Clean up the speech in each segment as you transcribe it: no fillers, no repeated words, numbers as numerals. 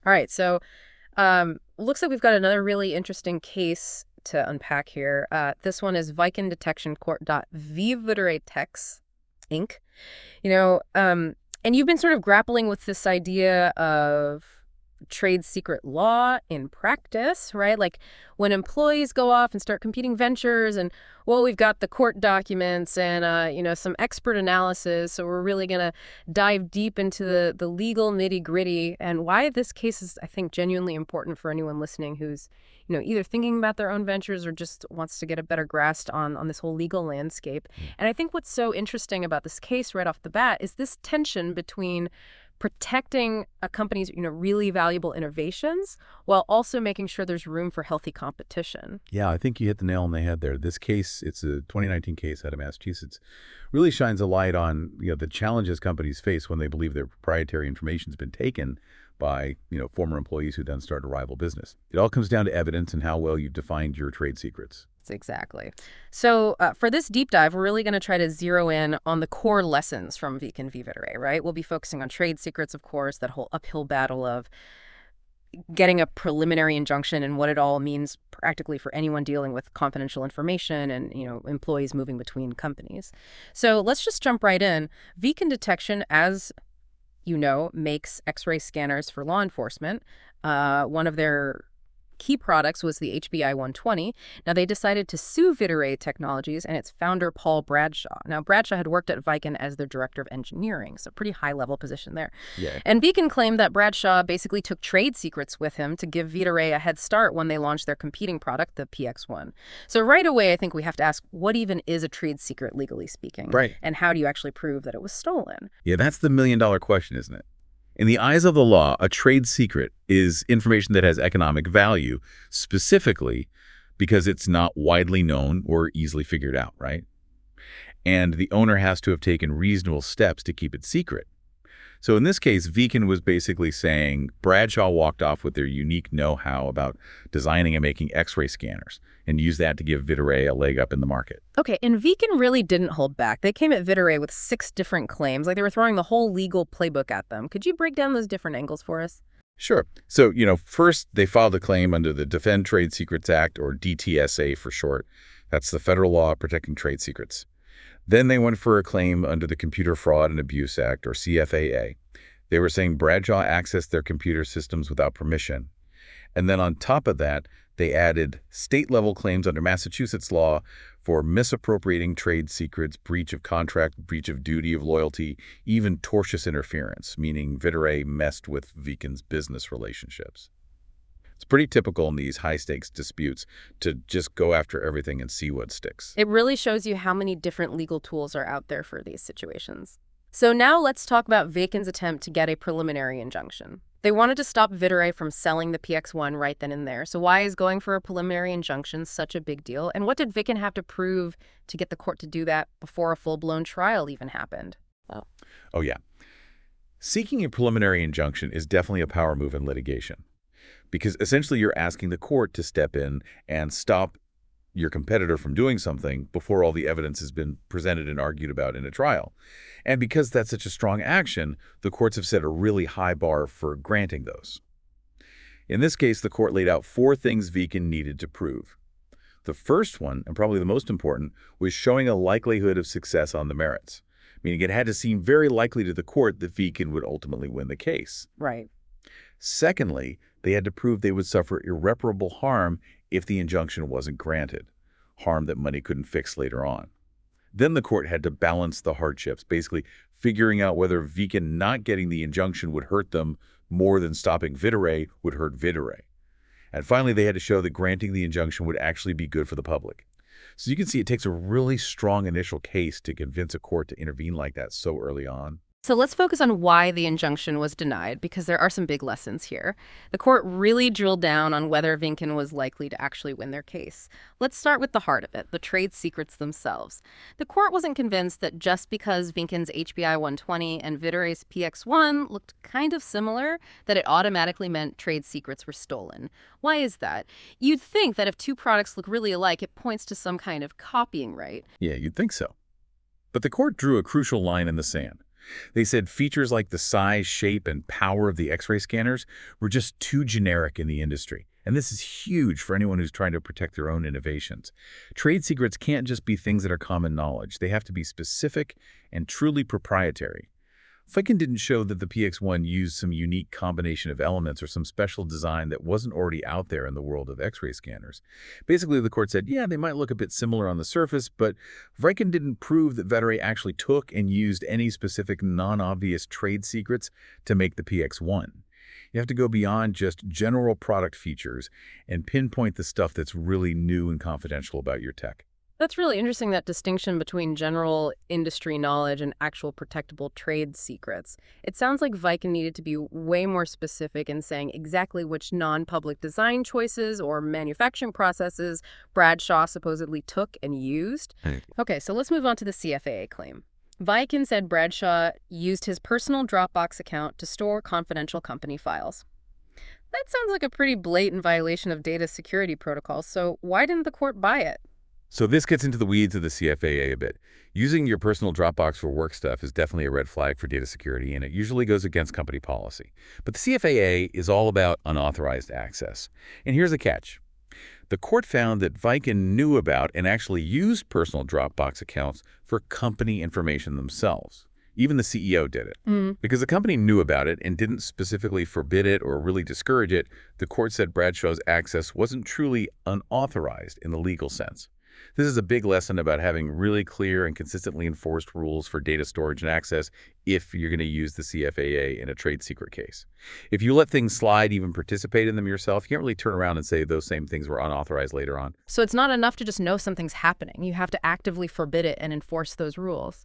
All right, so looks like we've got another really interesting case to unpack here. This one is Viken Detection Court.Vivere Inc. You know, and you've been sort of grappling with this idea of trade secret law in practice, right? Like when employees go off and start competing ventures and, well, we've got the court documents and, some expert analysis. So we're really going to dive deep into the legal nitty gritty and why this case is, I think, genuinely important for anyone listening who's, either thinking about their own ventures or just wants to get a better grasp on this whole legal landscape. And I think what's so interesting about this case right off the bat is this tension between protecting a company's really valuable innovations while also making sure there's room for healthy competition. Yeah, I think you hit the nail on the head there. This case, it's a 2019 case out of Massachusetts, really shines a light on the challenges companies face when they believe their proprietary information has been taken by former employees who then start a rival business. It all comes down to evidence and how well you've defined your trade secrets. Exactly. So for this deep dive, we're really going to try to zero in on the core lessons from Viken Vivere, right? We'll be focusing on trade secrets, of course, that whole uphill battle of getting a preliminary injunction and what it all means practically for anyone dealing with confidential information and, employees moving between companies. So let's just jump right in. Viken Detection, as makes X-ray scanners for law enforcement. One of their key products was the HBI 120. Now, they decided to sue Vivere Technologies and its founder, Paul Bradshaw. Now, Bradshaw had worked at Viken as their director of engineering, so pretty high-level position there. Yeah. And Viken claimed that Bradshaw basically took trade secrets with him to give Vivere a head start when they launched their competing product, the PX1. So right away, I think we have to ask, what even is a trade secret, legally speaking? Right. And how do you actually prove that it was stolen? Yeah, that's the million-dollar question, isn't it? In the eyes of the law, a trade secret is information that has economic value, specifically because it's not widely known or easily figured out, right? And the owner has to have taken reasonable steps to keep it secret. So in this case, Viken was basically saying Bradshaw walked off with their unique know-how about designing and making X-ray scanners and used that to give Vivere a leg up in the market. Okay, and Viken really didn't hold back. They came at Vivere with 6 different claims, like they were throwing the whole legal playbook at them. Could you break down those different angles for us? Sure. So, first they filed a claim under the Defend Trade Secrets Act, or DTSA for short. That's the federal law protecting trade secrets. Then they went for a claim under the Computer Fraud and Abuse Act, or CFAA. They were saying Bradshaw accessed their computer systems without permission. And then on top of that, they added state-level claims under Massachusetts law for misappropriating trade secrets, breach of contract, breach of duty of loyalty, even tortious interference, meaning Vivere messed with Viken's business relationships. It's pretty typical in these high-stakes disputes to just go after everything and see what sticks. It really shows you how many different legal tools are out there for these situations. So now let's talk about Viken's attempt to get a preliminary injunction. They wanted to stop Vivere from selling the PX1 right then and there. So why is going for a preliminary injunction such a big deal? And what did Viken have to prove to get the court to do that before a full-blown trial even happened? Well, Oh, yeah. Seeking a preliminary injunction is definitely a power move in litigation, because essentially you're asking the court to step in and stop your competitor from doing something before all the evidence has been presented and argued about in a trial. And because that's such a strong action, the courts have set a really high bar for granting those. In this case, the court laid out 4 things Viken needed to prove. The first one, and probably the most important, was showing a likelihood of success on the merits, meaning it had to seem very likely to the court that Viken would ultimately win the case. right. Secondly, they had to prove they would suffer irreparable harm if the injunction wasn't granted, harm that money couldn't fix later on. Then the court had to balance the hardships, basically figuring out whether Viken not getting the injunction would hurt them more than stopping Vivere would hurt Vivere. And finally, they had to show that granting the injunction would actually be good for the public. So you can see it takes a really strong initial case to convince a court to intervene like that so early on. So let's focus on why the injunction was denied, because there are some big lessons here. The court really drilled down on whether Viken was likely to actually win their case. Let's start with the heart of it, the trade secrets themselves. The court wasn't convinced that just because Viken's HBI 120 and Vivere's PX1 looked kind of similar, that it automatically meant trade secrets were stolen. Why is that? You'd think that if 2 products look really alike, it points to some kind of copying, right? Yeah, you'd think so. But the court drew a crucial line in the sand. They said features like the size, shape, and power of the X-ray scanners were just too generic in the industry. And this is huge for anyone who's trying to protect their own innovations. Trade secrets can't just be things that are common knowledge. They have to be specific and truly proprietary. Viken didn't show that the PX1 used some unique combination of elements or some special design that wasn't already out there in the world of X-ray scanners. Basically, the court said, yeah, they might look a bit similar on the surface, but Viken didn't prove that Vetter actually took and used any specific non-obvious trade secrets to make the PX1. You have to go beyond just general product features and pinpoint the stuff that's really new and confidential about your tech. That's really interesting, that distinction between general industry knowledge and actual protectable trade secrets. It sounds like Viken needed to be way more specific in saying exactly which non-public design choices or manufacturing processes Bradshaw supposedly took and used. Okay, so let's move on to the CFAA claim. Viken said Bradshaw used his personal Dropbox account to store confidential company files. That sounds like a pretty blatant violation of data security protocols, so why didn't the court buy it? So this gets into the weeds of the CFAA a bit. Using your personal Dropbox for work stuff is definitely a red flag for data security, and it usually goes against company policy. But the CFAA is all about unauthorized access. And here's the catch. The court found that Viken knew about and actually used personal Dropbox accounts for company information themselves. Even the CEO did it. Because the company knew about it and didn't specifically forbid it or really discourage it, the court said Bradshaw's access wasn't truly unauthorized in the legal sense. This is a big lesson about having really clear and consistently enforced rules for data storage and access if you're going to use the CFAA in a trade secret case. If you let things slide, even participate in them yourself, you can't really turn around and say those same things were unauthorized later on. So it's not enough to just know something's happening. You have to actively forbid it and enforce those rules.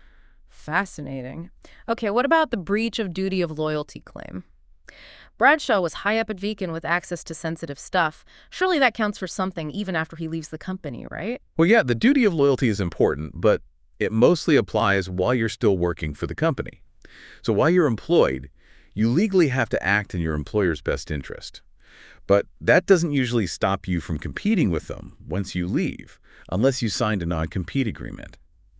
Fascinating. Okay, what about the breach of duty of loyalty claim? Bradshaw was high up at Viken with access to sensitive stuff. Surely that counts for something even after he leaves the company, right? Well, yeah, the duty of loyalty is important, but it mostly applies while you're still working for the company. So while you're employed, you legally have to act in your employer's best interest. But that doesn't usually stop you from competing with them once you leave, unless you signed a non-compete agreement.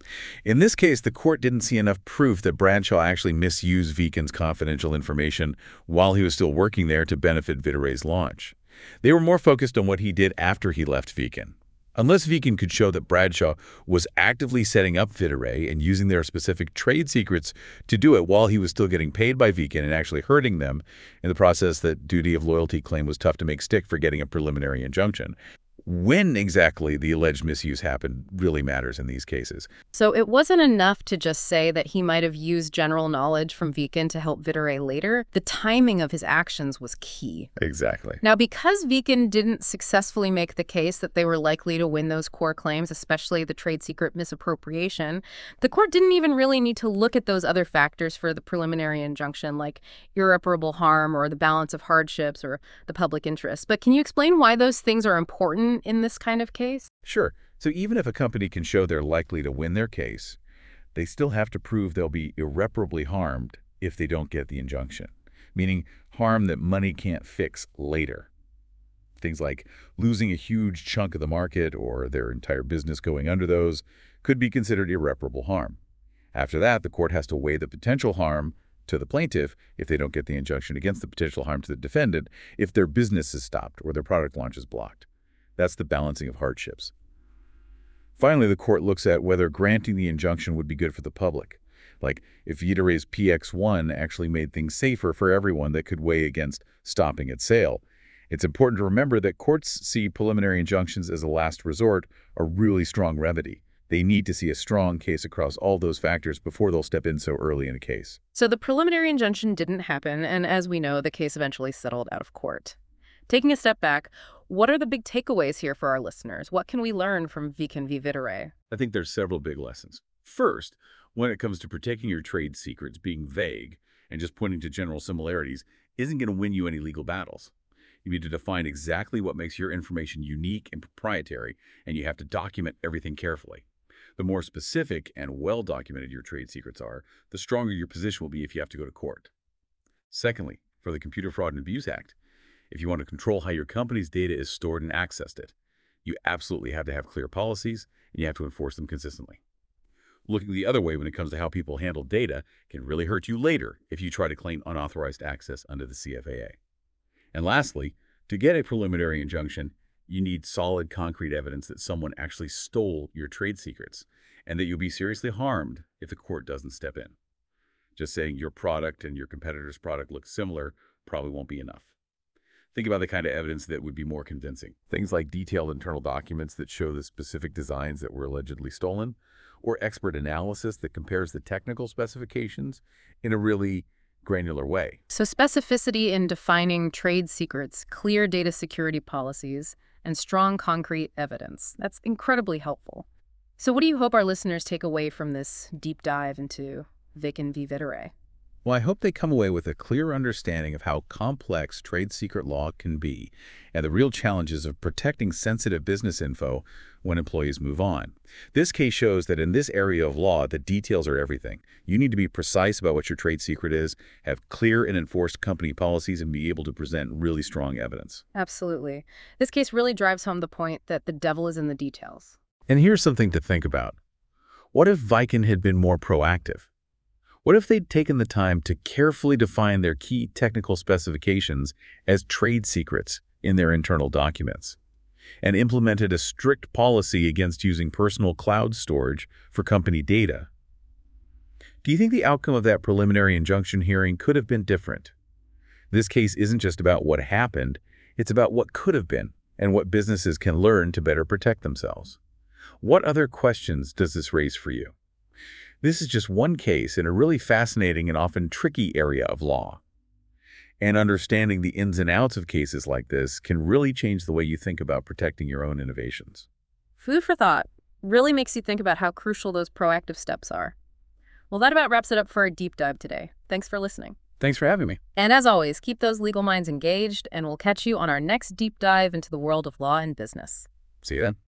In this case, the court didn't see enough proof that Bradshaw actually misused Viken's confidential information while he was still working there to benefit Vitteray's launch. They were more focused on what he did after he left Viken. Unless Viken could show that Bradshaw was actively setting up Vitteray and using their specific trade secrets to do it while he was still getting paid by Viken and actually hurting them in the process, that duty of loyalty claim was tough to make stick for getting a preliminary injunction. When exactly the alleged misuse happened really matters in these cases. So it wasn't enough to just say that he might have used general knowledge from Viken to help Vitteray later. The timing of his actions was key. Exactly. Now, because Viken didn't successfully make the case that they were likely to win those core claims, especially the trade secret misappropriation, the court didn't even really need to look at those other factors for the preliminary injunction, like irreparable harm or the balance of hardships or the public interest. But can you explain why those things are important in this kind of case? Sure. So even if a company can show they're likely to win their case, they still have to prove they'll be irreparably harmed if they don't get the injunction, meaning harm that money can't fix later. Things like losing a huge chunk of the market or their entire business going under those could be considered irreparable harm. After that, the court has to weigh the potential harm to the plaintiff if they don't get the injunction against the potential harm to the defendant if their business is stopped or their product launch is blocked. That's the balancing of hardships. Finally, the court looks at whether granting the injunction would be good for the public. Like if Vitteray's PX1 actually made things safer for everyone, that could weigh against stopping its sale. It's important to remember that courts see preliminary injunctions as a last resort, a really strong remedy. They need to see a strong case across all those factors before they'll step in so early in a case. So the preliminary injunction didn't happen, and as we know, the case eventually settled out of court. Taking a step back, what are the big takeaways here for our listeners? What can we learn from Viken v. Vitteray? I think there's several big lessons. First, when it comes to protecting your trade secrets, being vague and just pointing to general similarities isn't going to win you any legal battles. You need to define exactly what makes your information unique and proprietary, and you have to document everything carefully. The more specific and well-documented your trade secrets are, the stronger your position will be if you have to go to court. Secondly, for the Computer Fraud and Abuse Act, if you want to control how your company's data is stored and accessed you absolutely have to have clear policies, and you have to enforce them consistently. Looking the other way when it comes to how people handle data can really hurt you later if you try to claim unauthorized access under the CFAA. And lastly, to get a preliminary injunction, you need solid, concrete evidence that someone actually stole your trade secrets and that you'll be seriously harmed if the court doesn't step in. Just saying your product and your competitor's product look similar probably won't be enough. Think about the kind of evidence that would be more convincing. Things like detailed internal documents that show the specific designs that were allegedly stolen, or expert analysis that compares the technical specifications in a really granular way. So specificity in defining trade secrets, clear data security policies, and strong concrete evidence. That's incredibly helpful. So what do you hope our listeners take away from this deep dive into Vicon v. Vitere? Well, I hope they come away with a clear understanding of how complex trade secret law can be and the real challenges of protecting sensitive business info when employees move on. This case shows that in this area of law, the details are everything. You need to be precise about what your trade secret is, have clear and enforced company policies, and be able to present really strong evidence. Absolutely. This case really drives home the point that the devil is in the details. And here's something to think about. What if Vicon had been more proactive? What if they'd taken the time to carefully define their key technical specifications as trade secrets in their internal documents and implemented a strict policy against using personal cloud storage for company data? Do you think the outcome of that preliminary injunction hearing could have been different? This case isn't just about what happened, it's about what could have been and what businesses can learn to better protect themselves. What other questions does this raise for you? This is just one case in a really fascinating and often tricky area of law. And understanding the ins and outs of cases like this can really change the way you think about protecting your own innovations. Food for thought. Really makes you think about how crucial those proactive steps are. Well, that about wraps it up for our deep dive today. Thanks for listening. Thanks for having me. And as always, keep those legal minds engaged, and we'll catch you on our next deep dive into the world of law and business. See you then.